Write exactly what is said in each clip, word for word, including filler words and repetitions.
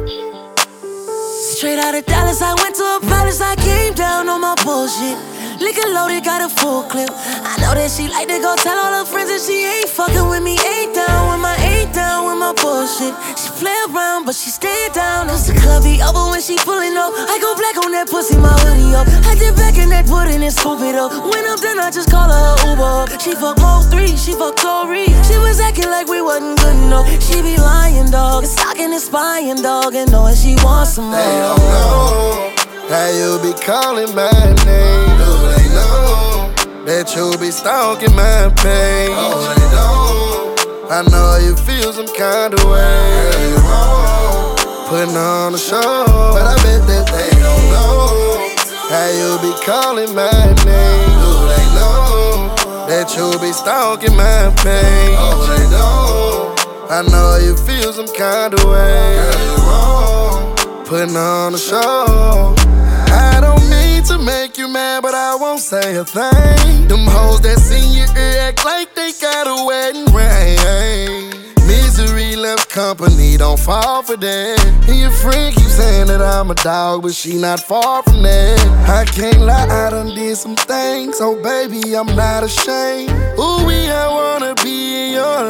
Straight out of Dallas, I went to a palace, I came down on my bullshit. Liquor loaded, got a full clip. I know that she like to go tell all her friends that she ain't fucking with me. Ain't down with my, ain't down with my bullshit. She play around, but she stay down. Cause the club be over when she pulling up. I go black on that pussy, my hoodie up. I did back in that pudding and scoop it up. When I'm done, I just call her her Uber up. She fuck Mo three, she fuck Tori. She was acting like we wasn't good enough. She be lying, dog, and stalking and spying, dog, and knowing she wants some more. They don't know how you be calling my name. Do they know that you be stalking my pain? Oh, they don't. I know you feel some kind of way. Girl, you wrong, putting on a show, but I bet that they don't know how you be calling my name. Do they know that you be stalking my pain? Oh, they don't. I know you feel some kind of way. Girl, you wrong, putting on a show. I don't mean to make you mad, but I won't say a thing. Them hoes that's in your ear act like they got a wedding ring. Misery left company, don't fall for that. And your friend keeps saying that I'm a dog, but she not far from that. I can't lie, I done did some things, so baby, I'm not ashamed. Ooh, we I wanna be in your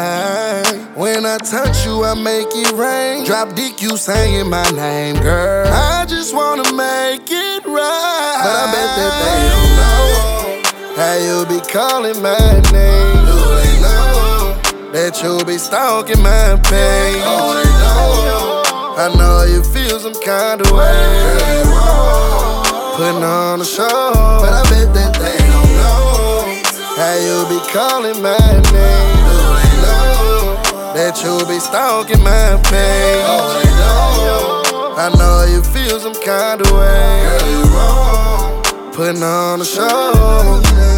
life. When I touch you, I make it rain. Drop dick, you saying my name, girl. I just wanna make it right. But I bet that they don't know how you be calling my name. Do they know that you be stalking my pain? Oh, they know. I know you feel some kind of way. Girl, you wrong, putting on a show, but I bet that they don't know how you be calling my name. Do they know that you be stalking my pain? Oh, they know. I know you feel some kind of way. Girl, you wrong, putting on a show.